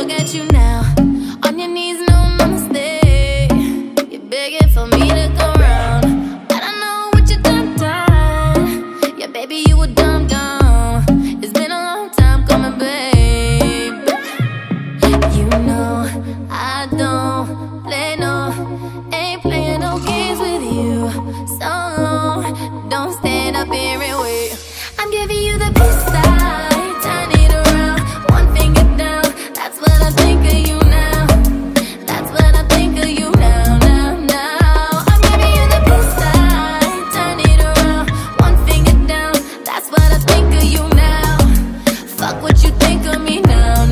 look at you now. On your knees, no namaste. You're begging for me to go round. I don't know what you done. Yeah, baby, you a dumb. It's been a long time coming, babe. You know I don't play ain't playing no games with you. So long, don't stand up here and wait. I'm giving you the peace sign, turn it around, one finger down. That's what I think of you now. That's what I think of you now, now. I'm giving you the peace sign, turn it around, one finger down. That's what I think of you now. Fuck what you think of me now,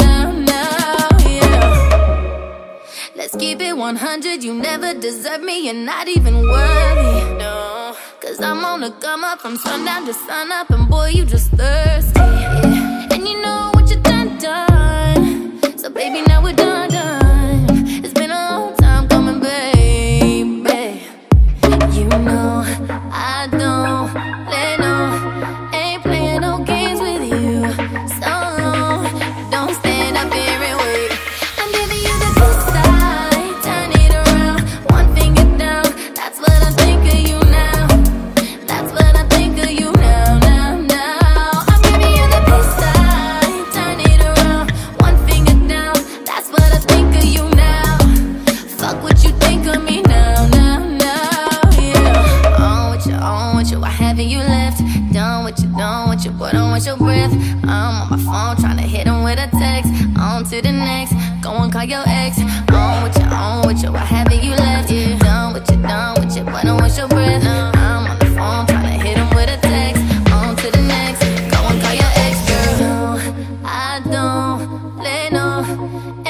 yeah. Let's keep it 100, you never deserve me, you're not even worthy, no. Cause I'm on the come up from sundown to sun up, and boy, you just thirsty, yeah. And you know what you done. So baby, now we're done. It's been a long time coming, baby. You know I don't play ain't playing no games with you. So long, don't stand up here and wait. I'm giving you the good side, turn it around, one finger down. That's what I think of you now. That's what I think of you now. I'm giving you the good side, turn it around, one finger down. That's what I think of you now. Fuck what you think of me now, yeah. On with you, why haven't you left? Done with you, boy, don't want your breath. I'm on my phone trying to hit him with a text. On to the next, go and call your ex. On with you, why haven't you left? Yeah. Done with you, boy, don't want your breath. I'm on the phone trying to hit him with a text. On to the next, go and call your ex, girl. No, I don't play